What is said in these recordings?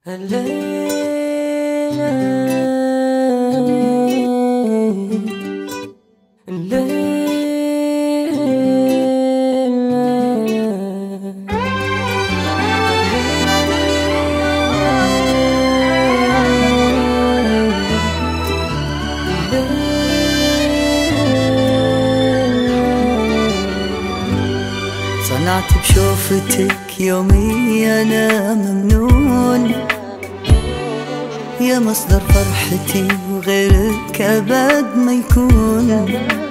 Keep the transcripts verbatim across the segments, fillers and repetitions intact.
الليلة صنعت بشوفتك يومي أنا ممنون، يا مصدر فرحتي وغيرك أبد ما يكون.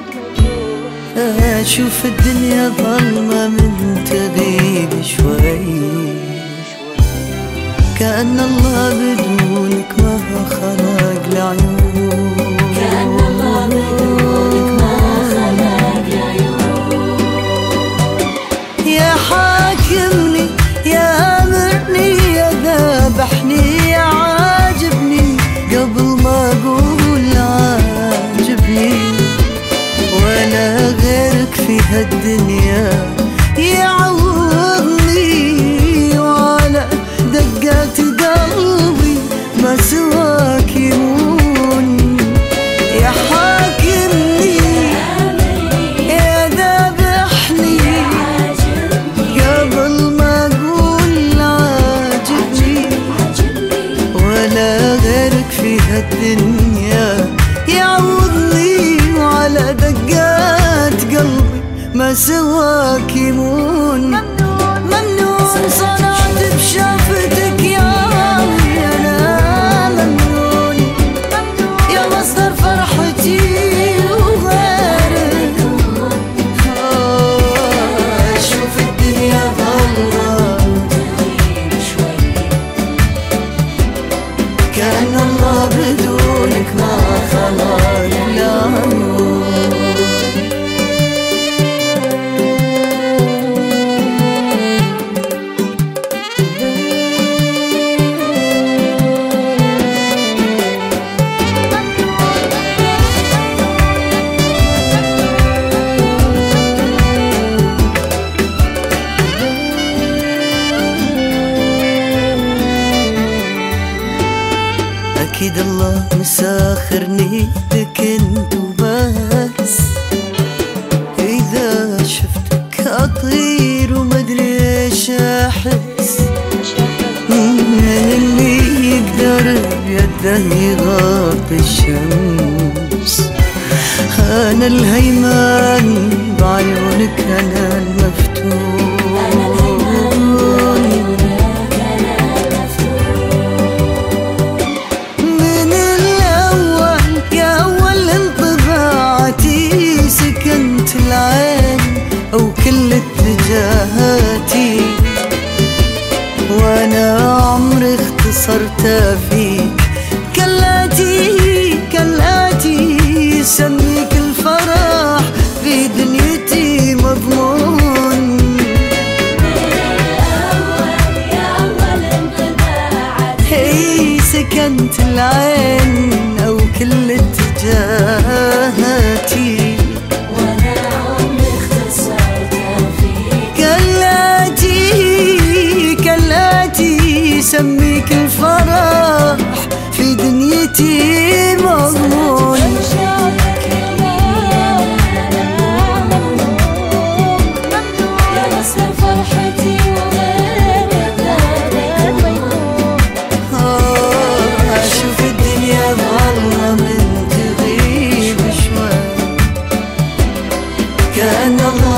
أشوف الدنيا ظلمة من تغيب شوي، كأن الله بدونك ما خلق العيون، كأن الله بدونك ما خلق العيون. يا حاكمني يا أمرني يا ذابحني يا عاجبني قبل ما أقول عاجبني، ولا غيرك في هالدنيا يعوضني، وعلى دقات قلبي ما سواك يمون. يا حاكمني يا ذابحني قبل ما أقول عاجبني، ولا غيرك في هالدنيا يعوضني، وعلى دقات قلبي ما سواك يمون. ممنون صنعت بشافتك يا عمي أنا ممنون، يا مصدر فرحتي وغيرك. أشوف الدنيا ظلمة كأن الله بدونك ما خلق العيون. أكيد الله مساخرني بك انت وبس، إذا شفتك أطير ومدري إيش أحس، من اللي يقدر بيده يغطي الشمس. أنا الهيمان بعيونك أنا المفتون، أو كل اتجاهاتي، وأنا عمري اختصرت فيك كلاتي كلاتي. سميك الفرح في دنيتي مضمون، يا أول انطباعاتي هي سكنت العين أو كل اتجاهاتي، سميك الفرح في دنيتي مضمون. يا مصدر فرحتي وغيرك أشوف الدنيا ظلمة من تغيب شوي، كأن الله